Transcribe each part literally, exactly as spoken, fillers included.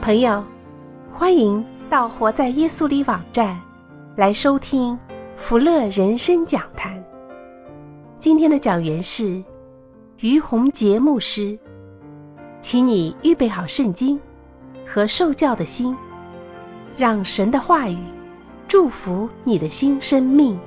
朋友，欢迎到活在耶稣里网站来收听福乐人生讲坛。今天的讲员是于洪杰牧师，请你预备好圣经和受教的心，让神的话语祝福你的新生命。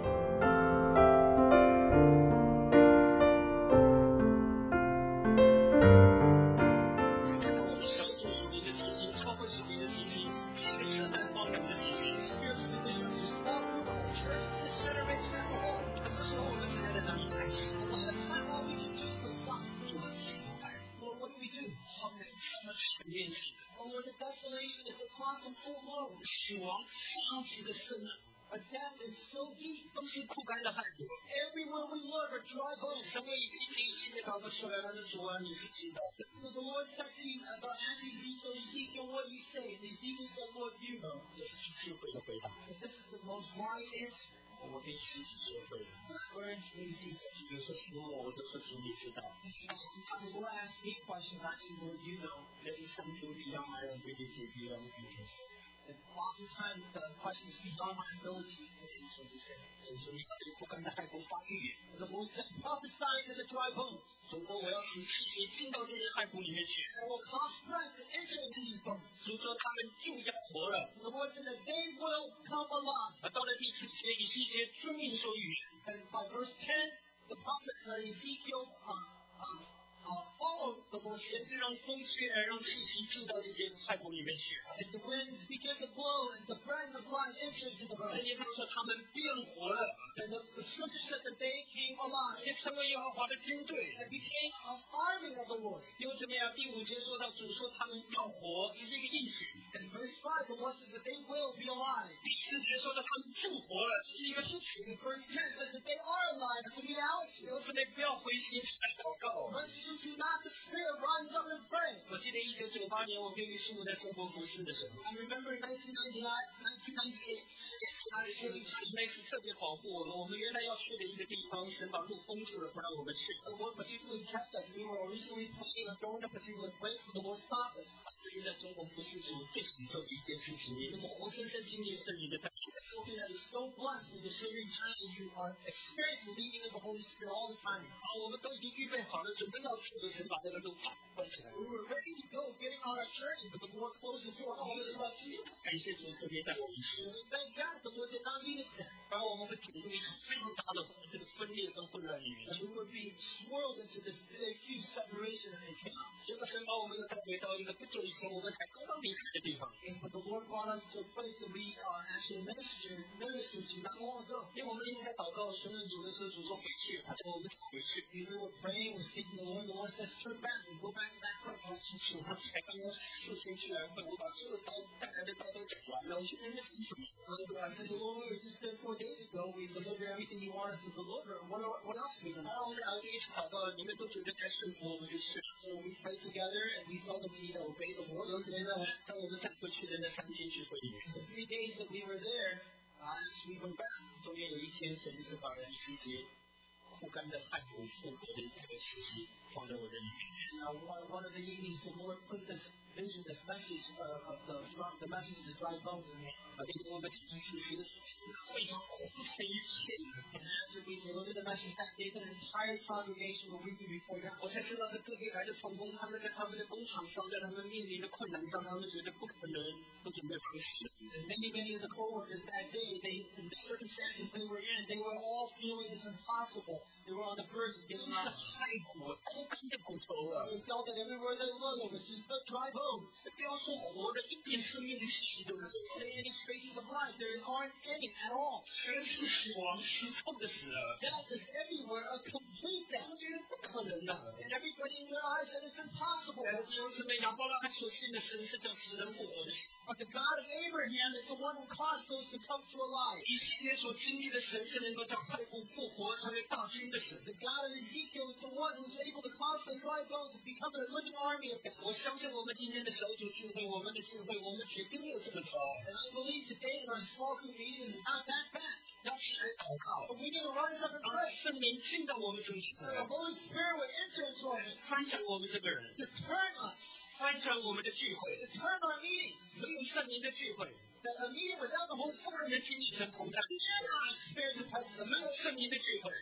我跟自己说会了，突然觉得自己有时候什么我都说主你知道。People ask me questions, I say, Lord, you know. This is something beyond my ability, beyond weakness. And oftentimes the questions beyond my ability to answer the same. 所以说你对不甘的海沟发预言。The Lord said, prophesy to the dry bones. 所以说我要使气息进到这些海沟里面去。I will cause breath to enter into these bones. 所以说他们就要活了。The Lord said that they will come alive. 而到了第十节，以西结遵命说预言。And by verse ten, the prophet uh, Ezekiel uh, uh, uh, followed the Lord. 神就让风吹来，让气息进到这些海沟里面去。And the winds began to blow, and the breath of life entered into the bones. 圣经上说他们变活了。And the, the scripture said that they came alive. 也成为耶和华的军队。And became an army of the Lord. 因为怎么样？第五节说到主说他们要活，这是一个应许。And verse five, the Lord says that they will be alive. 第四节说到他们复活了，这是一个事实。And verse ten says that they are alive, it's a reality. 因此你不要灰心，来祷告。Verse you do not despair, rise up and pray. 我记得一九九八年我跟于师母在中国服侍的时候。I remember in nineteen ninety-nine, nineteen ninety-eight. 那次特别保护我们，我们原来要去的一个地方，神把路封住了，不让我们去。The Lord particularly kept us. We were originally planning on going a particular place, but the Lord stopped us. 这是在中国服侍主最享受的一件事情，那么活生生经历圣灵的带领。Something that is so blessed with the serving time that you are experiencing leading of the Holy Spirit all the time. 好，我们都已经预备好了，准备要去的神把那个路关起来。We were ready to go, getting on our journey, but the Lord closed the door. 感谢主圣灵带我们去。Thank God the Lord did not lead us there. 不然我们会进入一场非常大的这个分裂跟混乱里面。And we would be swirled into this big, huge separation and chaos. 结果神把我们又带回到一个不久以前我们才刚刚离开的地方。But the Lord brought us to a place that we uh, actually ministered, ministered to not long ago. 因为我们那天在祷告询问主的时候，主说回去，他叫我们回去。We were praying, we were seeking the Lord. The Lord says, turn back and go back to that place. 他才刚刚事情去来会，我把所有刀带来的刀都讲完了，我说你们讲什么？ I said, the Lord, we were just there four days ago. We delivered everything you want us to deliver. What, what else are we going to do? 我们两个就一起祷告，你们都觉得该顺服，我们就顺。So we prayed together and we felt that we need to obey the Lord. 尤其是在我们再回去的那三天聚会里面 the three days that we were there, uh, as we went back, 中间有一天神是把一世节枯干的骸骨复活的一个时期放在我的里面。Now, one, one of the evenings, the Lord put this vision, this message uh, of the the message of the dry bones in me. 啊，这是我们讲的事实的事情，为什么哭成一片？ And after we delivered the message that day, the entire congregation were weeping before God. 我才知道，这各地来的同工，他们在他们的工场上，在他们面临的困难上，他们觉得不可能，都准备放弃。And many, many of the co-workers that day, they, in the circumstances they were in, they were all feeling it's impossible. They were on the verge of giving up. 骸骨，枯干的骨头啊！ They felt that everywhere they looked, it was just the dry bones. 不要说活的，一点生命的气息都没有。Any traces of life, there aren't any at all. 全是死亡，死痛的死了。Death is everywhere, a complete death. 我觉得不可能的。And everybody in their eyes said it's impossible. 但是有什么亚伯拉罕所信的神是叫死人复活的神。But the God of Abraham is the one who caused those to come to alive. 以西结所经历的神是能够叫骸骨复活，成为大军的神。The God of Ezekiel is the one who is able to cause the dry bones to become a living army of God. 我相信我们今天的小组聚会，我们的聚会，我们绝对没有这么糟。And I believe today in our small group meeting is not that bad. 要起来祷告。But we need to rise up and pray. 圣灵进到我们中间。The Holy Spirit will enter into us. 翻转我们这个人。To turn us. 翻转我们的聚会， to turn our meetings. 没有圣灵的聚会， That a meeting without the Holy 不 Spirit 能经历神同在的聚 cannot experience the presence of 会，没有 God. 圣灵的聚会，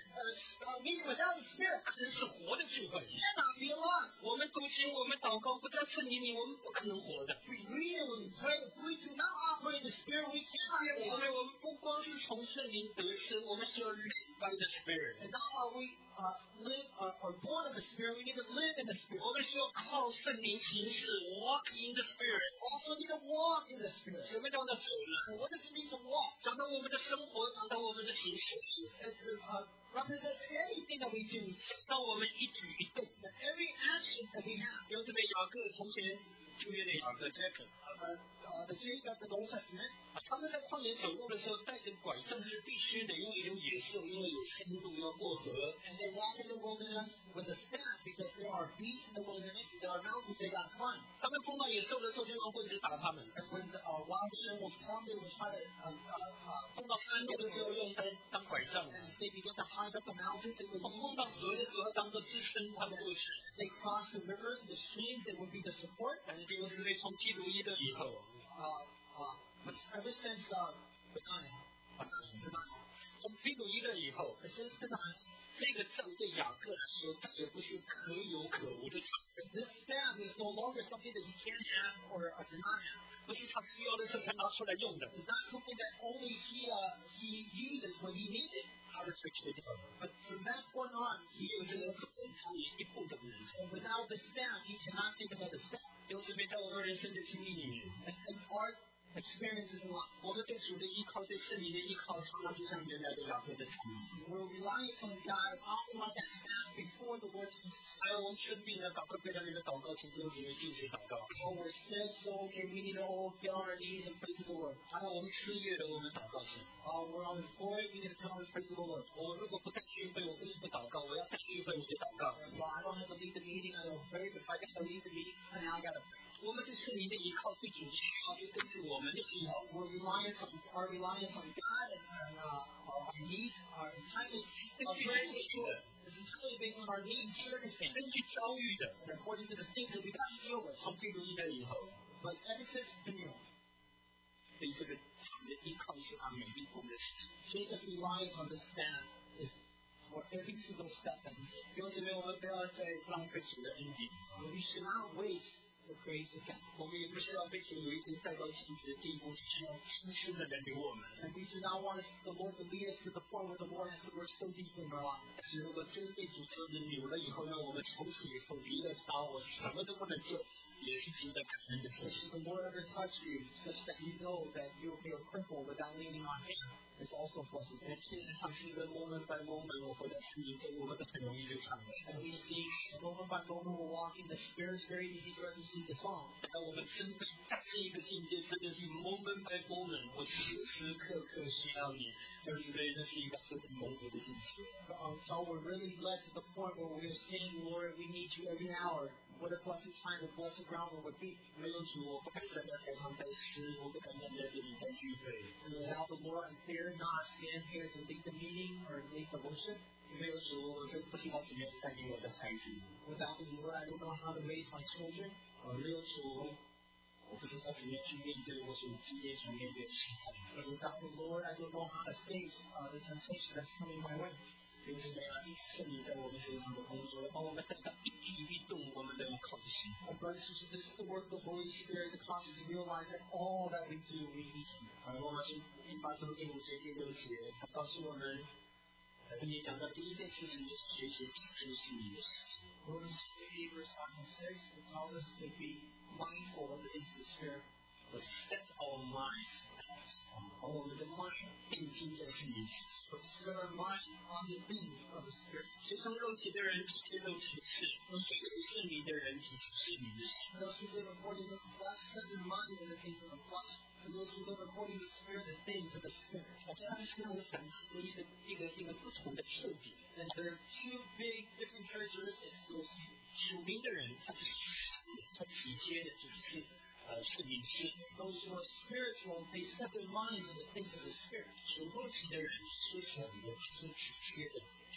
A meeting without the Spirit 可能是活的聚会。 cannot be alive. 我们读经，我们祷告，不在圣灵里，我们不可能活的。 We read and we pray. If we do not operate in the Spirit, we cannot be 因 alive. 为我们不光是从圣灵得生，我们是要 live by the Spirit， And not are we uh, live uh, or born of the Spirit, we need to live in the Spirit. 我们是要靠圣灵行事 ，walk in the Spirit。 Also need to walk in the Spirit. 什么叫做走呢？ And what does it mean to walk? 讲到我们的生活，讲到我们的行事， It uh, represents anything that we do, 讲到我们一举一动。 that every action that we have. 有这边雅各，从前旧约的雅各 Jacob， Uh, uh, the Jacob of the Old Testament, 啊，他们在旷野走路的时候带着拐杖是必须的，因为有野兽，因为有深度要过河。 and they walk in the wilderness with a staff because there are beasts in the wilderness, there are mountains they got to climb. 他们碰到野兽的时候，就用棍子打他们； And when the uh, wild animals come, they will try to uh, uh, uh, 碰到山路的时候用当当拐杖； as they begin to hike up the mountains, they would 碰 use 到河的时候当做支撑他们过去。 they cross the rivers and the streams, they would be the support. 但是弟兄姊妹，从基督一的以后， Uh, uh, but ever since uh, Benaiah, 啊 Benaiah, 从基督一的以后， since Benaiah, 这个杖对雅各来说，再也不是可有可无的杖， this staff is no longer something that he can have or uh, cannot have. 不是他需要的时候才拿出来用的。 It's not something that only he uh, he uses when he needs it. 他是最缺的， But from that point on, 没 he 有 is 这个可能，他连一步都不能走。 and without the staff, he cannot take another step. 弟兄姊妹，在我们人生的经历里面， And, and our experiences in life, 我们对主的依靠，对圣灵的依靠，常常就像原来的雅各的经历。 we're relying on God as often like that staff before the Lord Jesus. 还有我们生病了，赶快跪在那边祷告，请弟兄姊妹进行祷告。 Oh, we're sick, so okay, we need to all get on our knees and pray to the Lord. 还有我们失业了，我们祷告神。 Uh, we're unemployed, we need to come and pray to the Lord. 我如果不带聚会，我不能不祷告，我要带聚会，我就祷告。 Well, I don't have to lead the meeting, I don't pray, but if I got to lead the meeting, then I got to pray. 我们对圣灵的依靠，对主的需要是根据我们的需要。 We're reliant on, our reliance on God and, and uh, our needs, our entitlement 根 of 据 prayer 事情的， is entirely based on our needs and circumstances 根据遭遇的， and according to the things that we got to deal with. 从基督一代以后， But ever since Daniel, 对这个主的依靠是他每一步的事情。 Jacob's reliance on this staff is for every single step that he takes. 弟兄姊妹，我们不要再浪费主的恩典， We should not waste the grace of God. 我们也不需要被主有一天带到极致的地步，需要深深的人领我们。 And we do not want us, the Lord to lead us to the point where the Lord has to work so deeply in our lives. 但是如果真被主这样子扭了以后，让我们从此以后离了他，我什么都不能做，也是值得感恩的事 If 情。 the Lord ever touch you such that you know that you'll be a cripple without leaning on Him, it's also a blessing. 我们现在唱诗歌 moment by moment，我回到心里中，我们都很容易就唱了。 And we sing moment by moment, we're walking the Spirit. It's very easy for us to sing the song. 当我们真的到这一个境界，真的是 moment by moment，我时时刻刻需要你，对不对？那是一个很蒙福的境界。 Until we're really led to the point where we're saying, Lord, we need you every hour. What a blessed time, a blessed ground it would be. 没有主，我不敢站在台上带诗，我不敢站在这里带聚会。 And without the Lord, I dare not stand here to lead the meeting or lead the worship. 没有主，我就不知道怎么样带领我的孩子。 Without the Lord, I don't know how to raise my children. 呃，没有主，我不知道怎么样去面对我所今天所面对的事情。 And without the Lord, I don't know how to face uh, the temptation that's coming my way. 弟兄姊妹啊，这是圣灵在我们身上的工作，帮我们带到一举一动，我们都要靠着神。 My brothers and sisters, this is the work of the Holy Spirit that causes us to realize that all that we do, we need Him. 而罗马书第八章第五节、第六节，他告诉我们，这里讲到第一件事情就是学习主是你的事情。 Romans eight, verse five and six, it tells us to be mindful of the things of the Spirit. But set our minds, 把我们的 mind 定睛在是你的事情。 But to set our mind on the things of the Spirit. 随从肉体的人体贴肉体的事，随从圣灵的人体贴圣灵的事。 And those who live according to the flesh set their mind on the things of the flesh. And those who live according to the Spirit, the things of the Spirit. 我在他们身上有很多一个一个一个不同的特点。 And there are two big different characteristics you'll see. 属灵的人，他是他体贴的，就是是呃圣灵的事。 Those who are spiritual, they set their minds on the things of the Spirit. 属肉体的人说想的，说体贴的。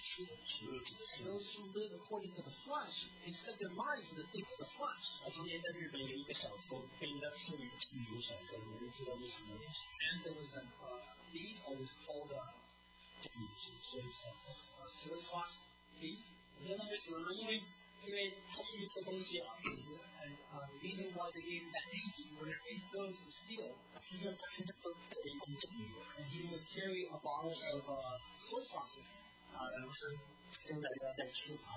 是属肉体的事情。 Those who live according to the flesh, they set their minds on the things of the flesh. 而今天在日本有一个小偷被人家称为自由小偷，你们知道为什么吗？ And there was a uh, thief, or was called a, 这个是所以说， a suicide thief. 你知道为什么吗？因为因为他出去偷东西啊， And uh, the reason why they gave him that name is when he goes to steal, 实际上他身上都带了一罐酱油 and he would carry a bottle of uh, soy sauce with him. 啊，然后是将来要再出啊。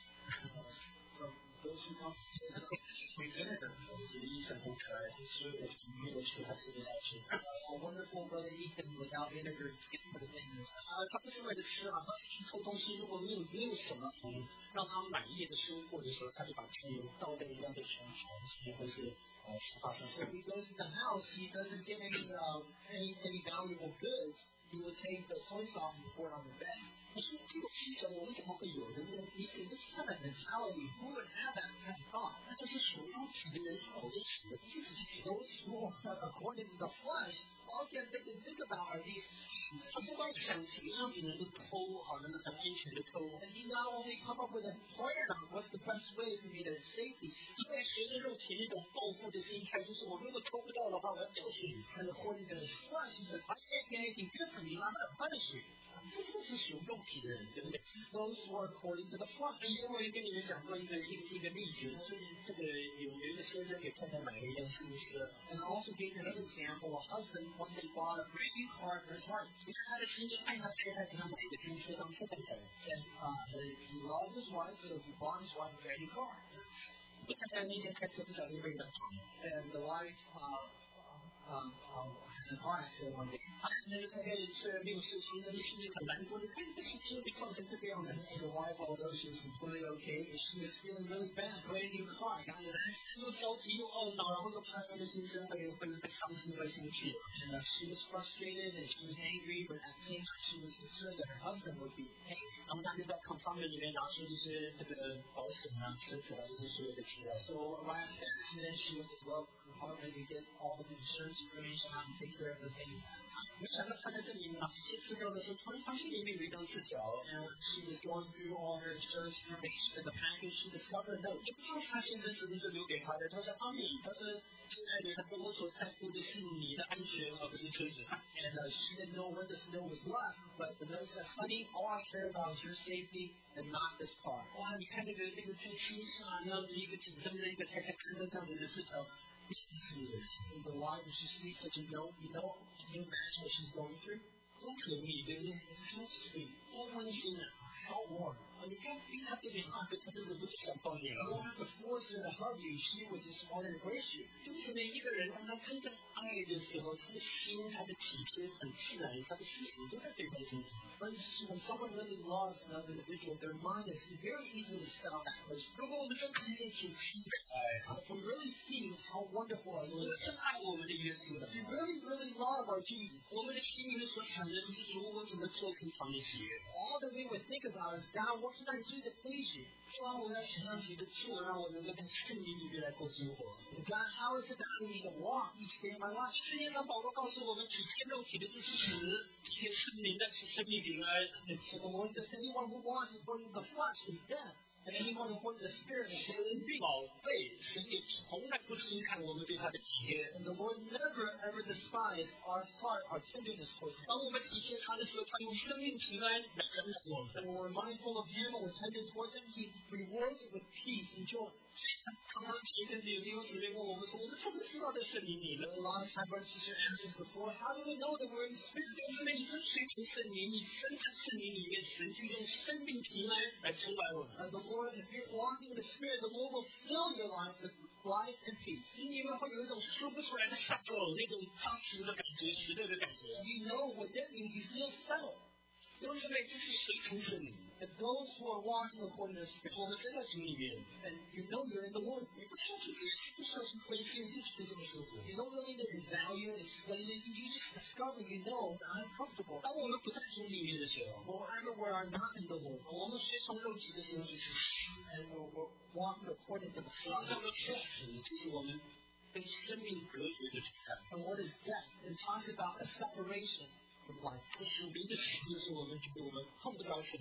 From those who come to 会真的，我觉得医生很可爱，所有的没有吃他吃得下去。 a wonderful brother Ethan without vinegar, he can't put it in his 啊，他不是为了吃啊，他是去偷东西。如果没有没有什么嗯让他满意的收获的时候，他就把酱油倒在一样的全床上，或是呃沙发上。 So if he goes to the house, he doesn't get any uh, any any valuable goods. He will take the soy sauce and pour it on the bed. 你说这种思想我们怎么会有的呢？ He said, this kind of mentality, who would have that kind of thought? 那就是属肉体的人所就死的，不是自己体 Those who are according to the flesh, all can they can think about are these things. 他不光想怎么样子能够偷，好能够很安全的偷。 And he not only come up with a plan on what's the best way for me to safely 因为随着肉体那种报复的心态，就是我如果偷不到的话，我要教训你。 and according to his flesh, he says, I can't get anything good from you, I'm going to punish you. 这个是属肉体的人，对不对？ Those who are according to the flesh. 以前我也跟你们讲过一个一个一个例子，就是这个有有一个先生给太太买了一辆新车， And also gave another example, a husband one day bought a brand new car for his wife. 你看他的心就爱他太太给他买一个新车当太太开， And uh, he loved his wife, so he bought his wife a brand new car. 太太那天开车不小心被打撞了， And the wife uh, um, um, had a car accident one day. 啊，那个太太虽然没有受伤，但是心里很难过。你看你的新车被撞成这个样子， And the wife, although she was completely okay, she was feeling really bad. Brand new car, got in an accident. 又着急又懊恼，然后又怕他的先生会会会伤心会生气。 And uh, she was frustrated and she was angry, but at the same time she was concerned that her husband would be angry. 然后他就在 compartment 里面拿出就是这个保险啊、车子啊这些所有的资料。 So right after the accident, she went to the glove compartment to get all of the insurance information out and take care of the things. 没想到他在这里拿这些资料的时候，突然发现里面有一张字条， And when she was going through all her insurance information in the package, she discovered a note. 也不知道他先生是不是留给他的。他说：“阿米，他说亲爱的，他说我所在乎的是你的安全，而不是车子。” And uh, she didn't know when this note was left, but the note says, honey, all I care about is your safety and not this car. 哇，你看那个那个最亲下那样子一个紧张的一个太太看到这样子的字条，不是不是人心， And the wife, when she sees such a note, you know, can you imagine what she's going through? 多甜蜜，对不对？ How sweet, 多温馨啊！ how warm. 啊，你看逼他对你话，他真是不是想抱你 You 了。 don't have to force her to hug you. She would just want to embrace you. 就是每一个人，当他真正爱的时候，他的心、他的体贴很自然，他的思想都在对方身上。 For instance, when someone really loves another individual, their mind is very easily set on that person. 如果我们真看见主基的爱， If we really see how wonderful our 我 Lord 们 is, 真爱我们的耶稣的 if we really, really love our Jesus, 我们的心里面所想的就是主，我怎么做可以讨你喜悦？ all that we would think about is, God, what can I do to please you? 主啊，我要想让你的做，让我能够在圣灵里面来过生活。 God, how is it that I need to walk each day of my life? 世界上保罗告诉我们，体贴肉体的是死，体贴圣灵的是生命平安。 So the Lord says, anyone who walks according to the flesh is death, and anyone according to the Spirit is 神 living. 宝贝，神也从来不轻看我们对他的体贴。 And the Lord never ever despised our heart, our tenderness towards Him. 当我们体贴他的时候，他用生命平安来奖赏我们。 And when we're mindful of Him and we're tender towards Him, He rewards it with peace and joy. 所以常常前一阵子有弟兄姊妹问我们说，我们怎么知道在圣灵里呢？ A lot of times, brothers and sisters asked us before, how do we know that we're in the Spirit? 因为你跟随从圣灵，你身在圣灵里面，神就用生命平安来充满我们。 And the Lord, if you're walking in the Spirit, the Lord will fill your life with life and peace. 心里面会有一种说不出来的 settle， 那种踏实的感觉，喜乐的感觉。 You know within you, you feel settled. 弟兄姊妹，这是随从圣灵。 And those who are walking according to the Spirit, 我们真在主里面， and you know you're in the Lord. 你不需要去解释，不需要去分析，你就觉得这么舒服。 You don't really need to evaluate, explain it. You just discover, you know, that I'm comfortable. 当我们不在主里面的时候， Wherever we are not in the Lord, 我们随从肉体的时候就是死。 and we're, we're walking according to the 什么叫 Spirit. 做死？就是我们跟生命隔绝的状态。 And what is death? It talks about a separation from life. 属灵的死就是我们觉得我们碰不着神，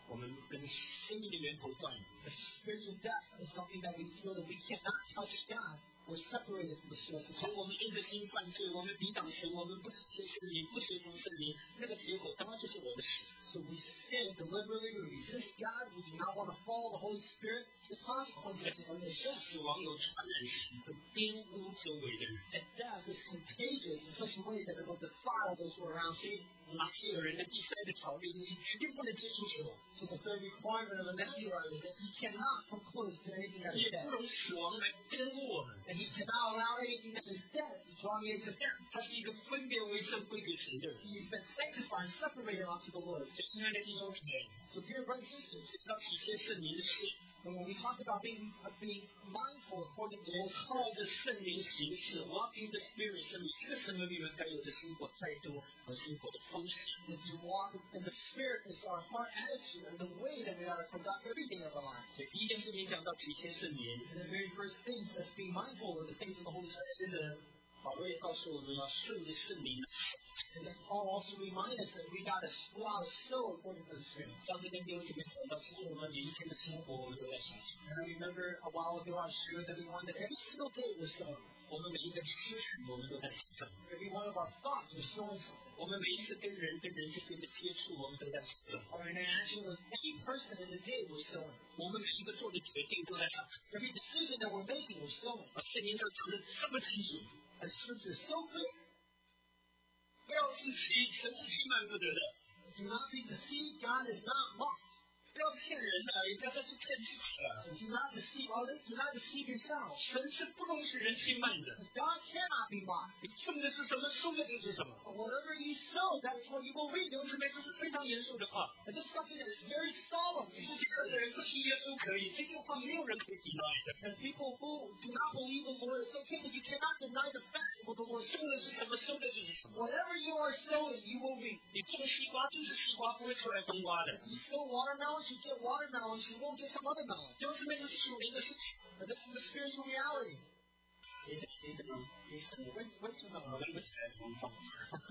我们跟生命的源头断了。 The spiritual death is something that we feel that we cannot touch God. We're separated from the source of 所以 God. 我们硬着心犯罪，我们抵挡神，我们不接圣灵，不随从圣灵，那个结果当然就是我的死。 So we sin deliberately, we resist God, we do not want to follow the Holy Spirit. The consequences are the death. 死亡有传染性，会玷污周围的人。 And death is contagious in such a way that it will defile those who are around you. 拿西尔人的第三个条例就是绝对不能接触死亡， So the third requirement of the Nazarite is that he cannot come close to anything that is 也 dead. 不容死亡来玷污我们。 And he cannot allow anything that is dead to draw near to him. 他是一个分别为圣归给神的人。 He's been sanctified, separated unto the Lord. 亲爱的弟兄姊妹， So dear brothers and sisters, 要体贴圣灵的事， and when we talk about being, uh, being mindful according to the 我 Holy 靠 Spirit, 着圣灵行事 ，walk in the spirit， 是每一个神的里面该有的生活态度和生活的方式。 is to walk in the Spirit is our heart attitude and the way that we are to conduct every day of our life. 所以第一件事情讲到体贴圣灵， And the very first thing is being mindful of the things of the Holy Spirit. 接着保罗也告诉我们要顺着圣灵。 And then Paul also reminds us that we got to go out sow according to the Spirit. 上次跟弟兄姊妹讲到，其实我们每一天的生活，我们都在想， And I remember a while ago I shared with everyone that every single day we're sowing. 我们每一个思想，我们都在想着。 Every one of our thoughts are sowing something. 我们每一次跟人跟人之间的接触，我们都在想着。 Our interaction with any person in the day we're sowing. 我们每一个做的决定都在想着。 Every decision that we're making we're sowing. 啊，圣经上讲的这么清楚， And Scripture is so clear. 不要自欺，神是欺瞒不得的。 Do not be deceived. God is not mocked. 不要骗人了，也不要再去骗自己了。 Do not deceive others. Do not deceive yourselves. 神是不容许人欺瞒的。 God cannot be mocked. 你种的是什么，收的就是什么。 But whatever you sow, that's what you will reap. 弟兄姊妹，这是非常严肃的话。 And this is something that is very solemn. 世界上的人不信耶稣可以，这句话没有人可以 deny 的。 And people who do not believe the Lord, it's okay that you cannot deny the fact of what the Lord 种的是什么，收的就是什么。 Whatever you are sowing, you will reap. 你种西瓜就是西瓜，不会出来冬瓜的。 If you sow watermelons, you get watermelons. You won't get some other melon. 弟兄姊妹，这是属灵的事情。 But this is the spiritual reality. 你这你这你是你 Wait, wait a 我 minute. 们不起来模仿。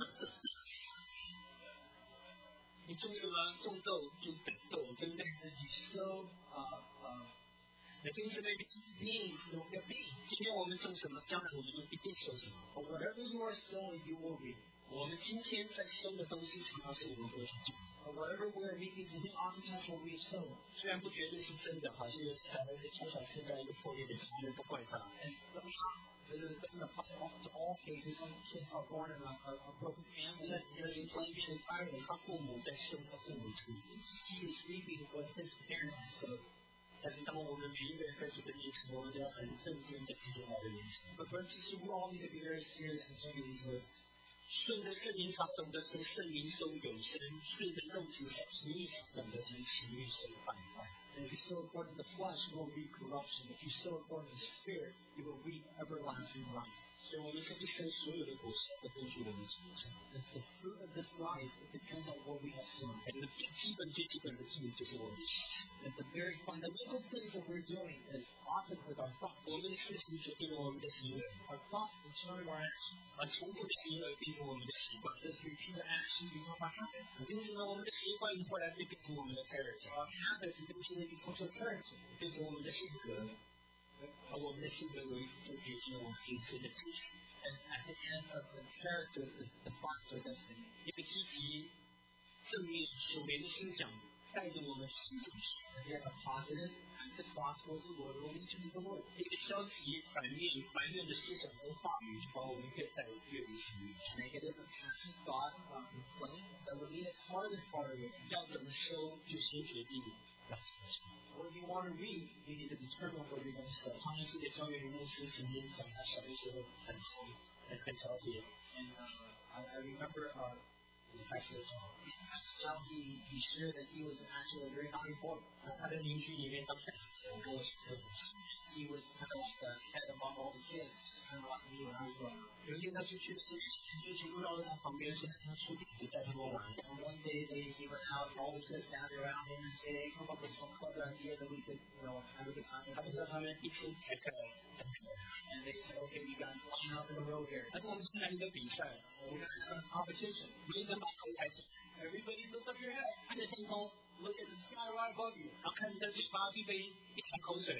你种什么？种豆就等豆，对不对？ If you sow uh, uh, 那弟兄姊妹， beans, you'll get beans. 今天我们种什么，将来我们就一定收什么。 But whatever you are sowing, you will reap. 我们今天在收的东西，常常是我们过去种。 But whatever we are reaping today, oftentimes what we have sown. 虽然不绝对是真的，好像有小孩子从小生在一个破裂的基因，不怪他。 And somehow, it doesn't apply to all cases. Some kids are born in a, a, a broken family. And there's blame entirely. 他父母在生，他父母出。 He is reaping what his parents sowed. 但是当我们每一个人在主的面前，我们都要很认真在基督来的面前。 But brothers and sisters, we all need to be very serious concerning these words. 顺着圣灵所种的，从圣灵收永生；顺着肉体所情欲所种的，从情欲收败坏。 And if you sow according to the flesh, you will reap corruption. If you sow according to the Spirit, you will reap everlasting life. 所以我们这一生所有的果实都根据我们所种。 It's the fruit of this life. It depends on what we have sown. 我们最基本、最基本的记录就是我们的事情。 And the very fundamental things that we're doing is often with our thoughts. 我们的事情决定了我们的行为， Our thoughts determine our actions. 而重复的行为变成我们的习惯。 This repeated action becomes our habit. 因此呢，我们的习惯后来会变成我们的 character， Our habits eventually becomes our character. 变成我们的性格。而我们的性格有一就决定了我们这次的结局。 And at the end of the character is defines our destiny. 一个积极、正面、属灵的思想带着我们行上去； And we have a positive, active thought towards the Lord will lead you to the Lord. 一个消极、反面、埋怨的思想跟话语，就把我们越带越离神越远。 Negative and passive thought, uh, complaint, that will lead us farther and farther away from 要怎么收，就先决定要怎么收。 What you want to read, you need to determine what you're going to sow. 常年是个教员牧师曾经讲，他小的时候很很很很调节， And uh, I, I remember uh, 开始 how he, he shared that he was actually a very naughty boy. 他的邻居里面刚开始讲跟我说这种事。 He was kind of like the head among all the kids, just kind of like me when I was growing up. 有一天他出去的时候，就全部绕在他旁边，说他出点子带他们玩。 And one day they, he went out, and all the kids gathered around him and said, hey, come up with some clever idea that we could, you know, have a good time. 他们知道他们一起排开来。 And they said, okay, you guys line up in the road here. 他说我们现在一个比赛， We're going to have a competition. 每个人把头抬起来， Everybody lift up your head. 看着天空， look at the sky right above you. 然后看着嘴巴必备一滩口水，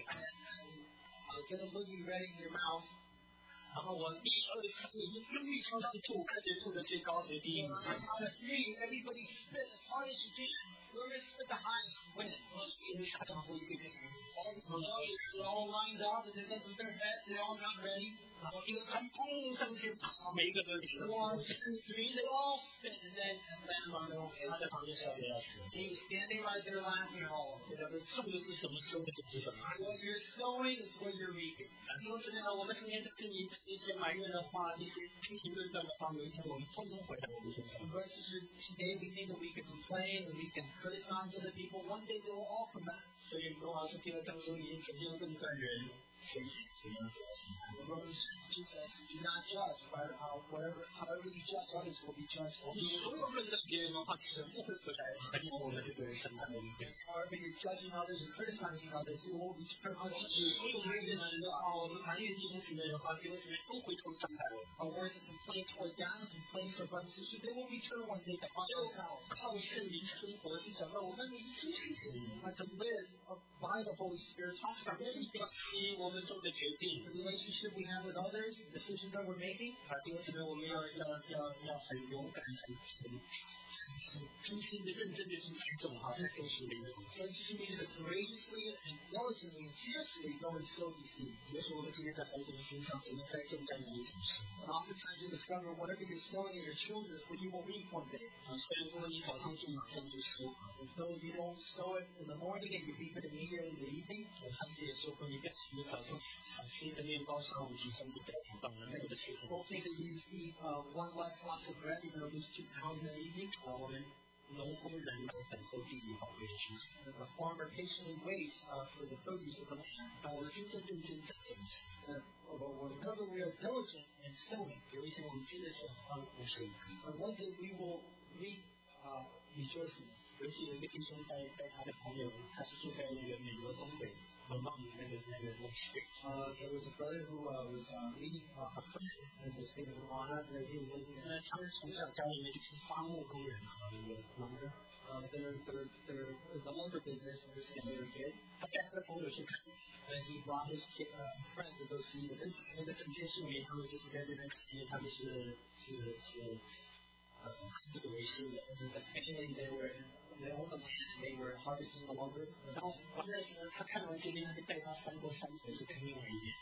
Uh, get a boogie ready in your mouth. 然后我一二三已经用力朝上吐，看谁吐的最高谁第一名。 On the count of three, everybody spit as hard as you can. Whoever spit the highest wins. 这是打仗会最开始， All the brothers are all lined up and they look at their head, they all got ready. 然后一个三砰上去，每一个都顶了。 One, two, three, they all spit and then land on their own 他 face. 在旁边笑得要死。 He was standing right there laughing at all of 这 them. 叫做种的是什么，收的是什么。 What you're sowing is what you're reaping. 弟兄姊妹呢，我们今天在这里这些埋怨的话，这些批评论断的话，有一天我们通通回到我们身上。 Brothers and sisters, today we think that we can complain and we can criticize other people. One day they will all come back. 所以罗马书第二章说，已经怎样论断人，谁也怎样做审判。 Romans two says, do not judge, but uh, whatever, however you judge others will be judged 我 of 们 you. 所有论断别人的话，全部会回来衡量我们这个人审判的一天。 However you're judging others and criticizing others, it will return unto you. 所有埋怨人的话，我们埋怨弟兄姊妹的话，弟兄姊妹都回头伤害我们。 Our words and complaints toward God and complaints to our brothers and sisters, they will return one day to haunt 只有 ourselves. 靠圣灵生活，是讲到我们每一件事情。 But to live by the Holy Spirit talks about 关 everything. 系我们做的决定 The relationship we have with others, the decisions that we're making. 啊，弟兄姊妹，我们要要要要很勇敢，很很很真心的、认真的去栽种哈，在种属灵的东西。 So it's just we need to courageously and diligently and seriously go and sow these seeds. 也许我们今天在孩子们身上，只能栽种这样的一种事。 And oftentimes you discover whatever you're sowing in your children is what you will reap one day. 啊，虽然说你早上种，马上就收。 And though you don't sow it in the morning and you reap it immediately in the evening, 我上次也说过，你不要你早上少吃一个面包，上午集中不掉很棒的那个事情。 don't think that you eat uh, one less slice of bread, you're going to lose two pounds in the evening. 啊，我们农夫人来等候地里宝贵的事情。 And the farmer patiently waits uh, for the produce of the land. 当我们真正认真在种时， Uh, but whenever we are diligent in sowing, 有一天我们真的是欢呼声。 and one day we will reap uh, rejoicing. 有一次有一个弟兄带带他的朋友，他是住在那个美国东北很棒的那个那个那个 state。 Uh, there was a brother who uh, was uh, leading uh, a friend in the state of Vermont that he was living in. 那他们从小家里面就是伐木工人啊，那个农人。 Uh, their, their, their, the lumber business in this they were kid. 他带他的朋友去看， And he brought his kid, uh, friend to go see the business. 那个整片树林，他们就是在这边，因为他们是是是呃这个为生的。 And the family, they were they owned the land and they were harvesting the lumber. 然后完了时候，他看完这边，他就带他翻过山头去看另外一边。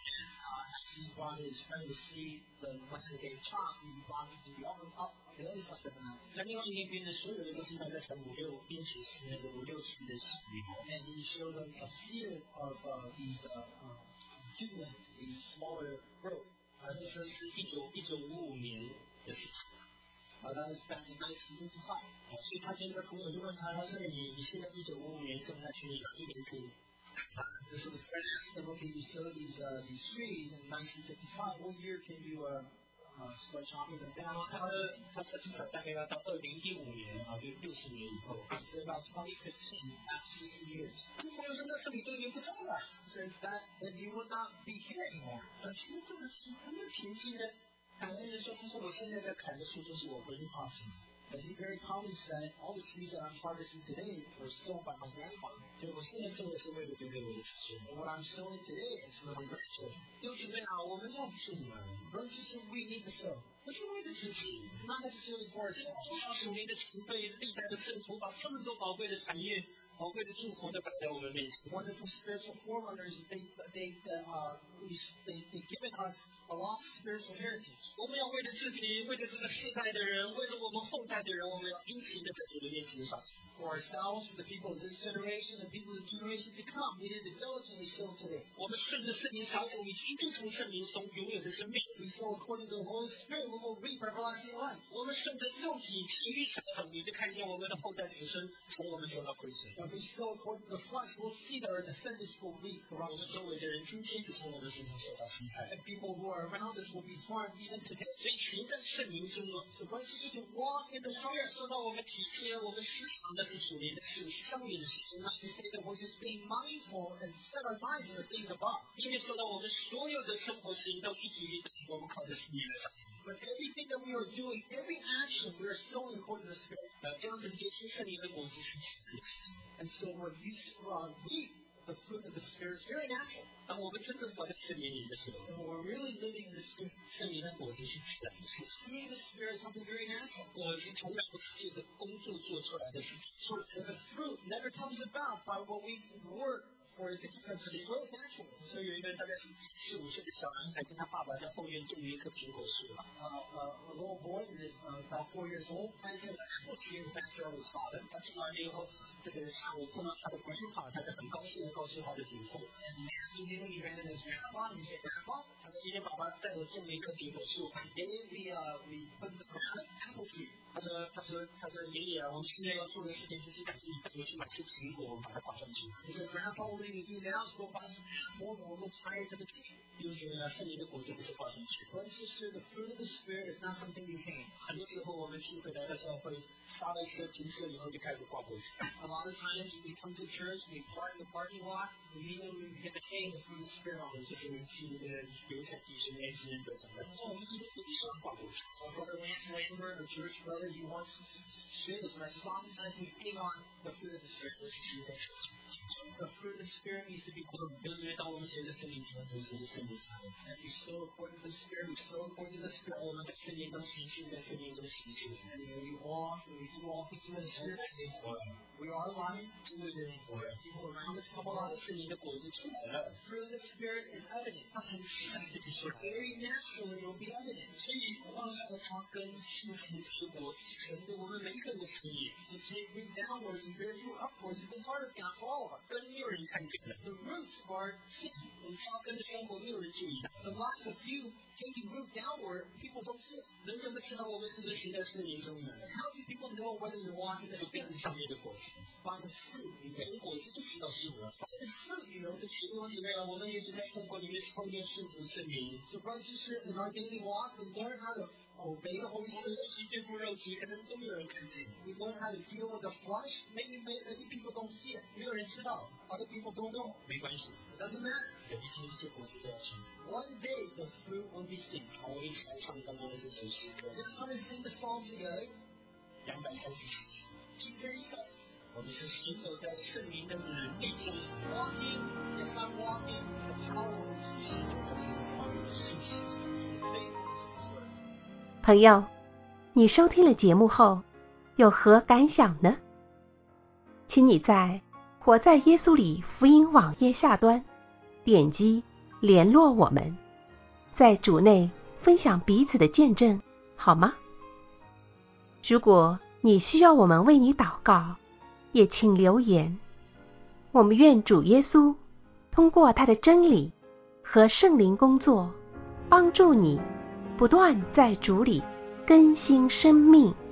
He brought his friend to see the land that they chopped. He brought him to the other up the other side of the mountain. 那另外一边呢，所有的都是大概才五六，并且是那个五六岁的小女孩。 And he showed them a field of uh, these uh, uh, humans, these smaller growth. 啊，这时候是一九一九五五年的事情。 Uh, that was back in nineteen fifty-five. 啊，所以他跟那个朋友就问他，他说你你现在一九五五年种下去，你哪一年可以？ And so the friend asked him, okay, you sow these uh, these trees in nineteen fifty-five. What year can you uh, uh, start chopping them 然后 down? 他说他说至少大概要到二零一五年啊，就六十年以后。 So about twenty fifteen, after sixty years. 他朋友说那时候你都已经不种了。 He said that then you would not be here anymore. 啊，其实这个是很有平静的。感恩的说，他说我现在在砍的树都是我规划型的。 But he very calmly said, all the trees that I'm harvesting today were sown by my grandfather. 所以我现在种的是为了留给我的子孙。 And what I'm sowing today is for my grandchildren. 弟兄姊妹啊，我们要种啊， Brothers and sisters, we need to sow. 不是为了自己。 Not necessarily for 多 ourselves. 少属灵的前辈、历代的圣徒，把这么多宝贵的产业、宝贵的祝福都摆在我们面前。 Wonderful spiritual forerunners, they, they, uh, they, they've given us a lost spiritual heritage. 我们要为了自己，为了这个世代的人，为了我们后代的人，我们要殷勤的在主的面前上。 For ourselves, for the people of this generation, and people of the generation to come, we need to diligently sow today. 我们顺着圣灵撒种，你一定从圣灵中永远的生命。 We sow according to the Holy Spirit, we will reap everlasting life. 我们顺着肉体体育撒种，你就看见我们的后代子孙从我们受到亏损。 If we sow according to the flesh, we'll see that our descendants will reap 我们 corruption. 周围的人今天就从我们经常受到伤害。 And people who are around us will be harmed even today. 所以行在圣灵中了。 So brothers and sisters, to walk in the 虽然说到我们体贴，我们时常的是属灵的事，上面的事情， not to say that we're just being mindful and set our minds on the things above. 因为说到我们所有的生活行动一举一动，我们靠着圣灵来上行。 But everything that we are doing, every action, we are sowing according to the Spirit. 呃，这样子结出圣灵的果子是自然的事情。 And so when you uh, reap the fruit of the Spirit, it's very natural. 当我们真正活在圣灵里的时候， And when we're really living in the Spirit, 圣灵的果子是自然的事情。 fruit of the Spirit is something very natural. 果子从来不是借着工作做出来的事情。 So the fruit never comes about by what we work for it to come. It grows naturally. 所以有一个大概是四五岁的小男孩，跟他爸爸在后院种了一棵苹果树。 Uh, uh, a little boy who is uh, about four years old planted an apple tree in the backyard of his father. 他种完了以后，这个下午碰到他的 grandpa， 他就很高兴的告诉他的祖父， And immediately he ran into his grandpa and he said, Grandpa, 他说今天爸爸带我种了一棵苹果树。 today we, uh, we put the ground an apple tree. 他说他说他说爷爷啊，我们现在要做的事情就是赶紧带我去买些苹果，我们把它挂上去。 He said, Grandpa, what we need to do now is go buy some apples and we'll tie it to the tree. 因为呢，圣灵的果子不是挂上去。 Brothers and sisters, the fruit of the Spirit is not something you hang. 很多时候我们聚会来到教会，刹了车停车以后就开始挂果子。 A lot of times we come to church, we park in the parking lot, immediately we begin to hang the fruit of the Spirit on 这是是那个犹太弟兄那些人得奖的。说我们基督徒不喜欢挂果子。 So Brother Lance Lambert, a Jewish brother, he wants to share this message. Oftentimes we hang on the fruit of the Spirit. The fruit of the Spirit needs to be grown. 就是当我们随着圣灵成长，随着圣灵成长， And we sow according to the Spirit, we sow according to the Spirit. 我们在圣灵中行事，在圣灵中行事。 And you know, we walk and we do all things in the Spirit. We are alive. 这个人， People around us come 我们 along. 的圣灵的果子出来了， The fruit of the Spirit is evident. 它很自然的就出来了。 Very naturally, it will be evident. 所以望上它跟信心结果，这是神对我们每一个人的心意。 To take root downwards and bear fruit upwards is the part of God for all of us. 跟没有人看见的， The roots are seen. 我们扎根的生活没有人注意到。 The life of you taking root downward, people don't see it. 人怎么知道我们是不是行在圣灵中呢？ And how do people know whether you're walking the 是鼻 Spirit? 子上面的果子， By the fruit. 你从果子就知道是我。 By the fruit, you know, the 弟兄姊妹啊，我们也是在生活里面操练顺服圣灵。 So, brothers and sisters, in our daily walk, we learn how to obey the Holy 我们 Spirit. 学习对付肉体，可能都没有人看见， We learn how to deal with the flesh. Maybe, maybe people don't see it. 没有人知道， Other people don't know. 没关系， It doesn't matter. 有一天这些果子都要出。 One day, the fruit will be seen. 好，我们一起来唱刚刚的这首诗歌， Let's come and sing the song together. 两百三十四集。 two thirty-seven. 我们是行走在圣灵的能力中， Walking, yes, I'm walking in the power of the 行走在神话语的信息中。 faith of His word. 朋友，你收听了节目后有何感想呢？请你在活在耶稣里福音网页下端点击联络我们，在主内分享彼此的见证，好吗？如果你需要我们为你祷告，也请留言。我们愿主耶稣通过他的真理和圣灵工作，帮助你不断在主里更新生命。